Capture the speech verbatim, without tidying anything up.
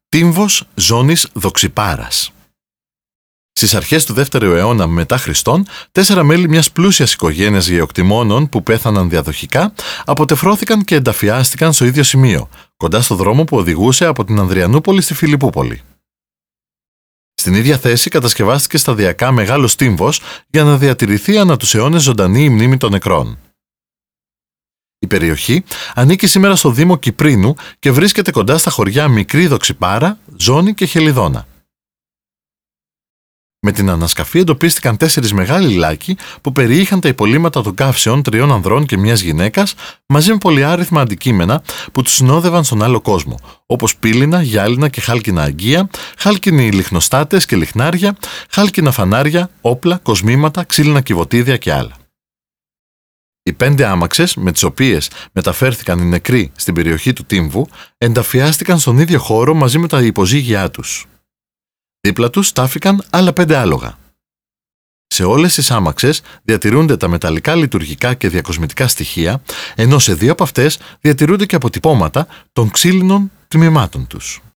Τύμβος ζώνης Δοξυπάρας. Στις αρχές του δεύτερου αιώνα μετά Χριστόν, τέσσερα μέλη μιας πλούσιας οικογένειας γεωκτημόνων που πέθαναν διαδοχικά αποτεφρώθηκαν και ενταφιάστηκαν στο ίδιο σημείο, κοντά στο δρόμο που οδηγούσε από την Ανδριανούπολη στη Φιλιππούπολη. Στην ίδια θέση κατασκευάστηκε σταδιακά μεγάλος τύμβος για να διατηρηθεί ανά τους αιώνες ζωντανή η μνήμη των νεκρών. Η περιοχή ανήκει σήμερα στο Δήμο Κυπρίνου και βρίσκεται κοντά στα χωριά Μικρή Δοξυπάρα, Ζώνη και Χελιδόνα. Με την ανασκαφή εντοπίστηκαν τέσσερις μεγάλοι λάκοι που περιείχαν τα υπολείμματα των καύσεων τριών ανδρών και μιας γυναίκας, μαζί με πολυάριθμα αντικείμενα που τους συνόδευαν στον άλλο κόσμο, όπως πύληνα, γυάλινα και χάλκινα αγγεία, χάλκινοι λιχνοστάτες και λιχνάρια, χάλκινα φανάρια, όπλα, κοσμήματα, ξύλινα κυβωτίδια και άλλα. Οι πέντε άμαξες με τις οποίες μεταφέρθηκαν οι νεκροί στην περιοχή του Τύμβου ενταφιάστηκαν στον ίδιο χώρο μαζί με τα υποζύγια τους. Δίπλα τους στάφηκαν άλλα πέντε άλογα. Σε όλες τις άμαξες διατηρούνται τα μεταλλικά λειτουργικά και διακοσμητικά στοιχεία, ενώ σε δύο από αυτές διατηρούνται και αποτυπώματα των ξύλινων τμήματων τους.